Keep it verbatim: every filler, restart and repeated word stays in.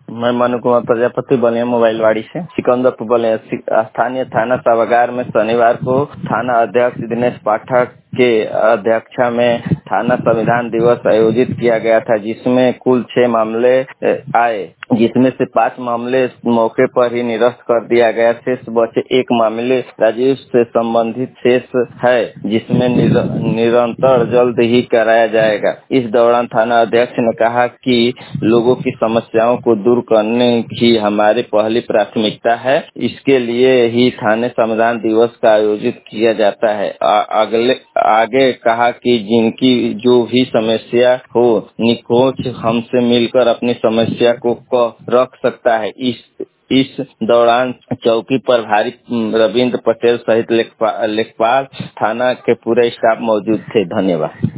मैं मनु कुमार प्रजापति बलिया मोबाइलवाड़ी से सिकंदरपुर बलिया। स्थानीय थाना सभागार में शनिवार को थाना अध्यक्ष दिनेश पाठक के अध्यक्षता में थाना संविधान दिवस आयोजित किया गया था, जिसमें कुल छह मामले आए, जिसमें से पांच मामले मौके पर ही निरस्त कर दिया गया। शेष बचे एक मामले राजीव से संबंधित शेष है, जिसमें निर, निरंतर जल्द ही कराया जाएगा। इस दौरान थाना अध्यक्ष ने कहा कि लोगों की समस्याओं को दूर करने की हमारी पहली प्राथमिकता है। इसके लिए ही थाने संविधान दिवस का आयोजित किया जाता है। आ, अगले आगे कहा कि जिनकी जो भी समस्या हो, निकोच हमसे मिलकर अपनी समस्या को रख सकता है। इस इस दौरान चौकी प्रभारी रविंद्र पटेल सहित लेखपाल थाना के पूरे स्टाफ मौजूद थे। धन्यवाद।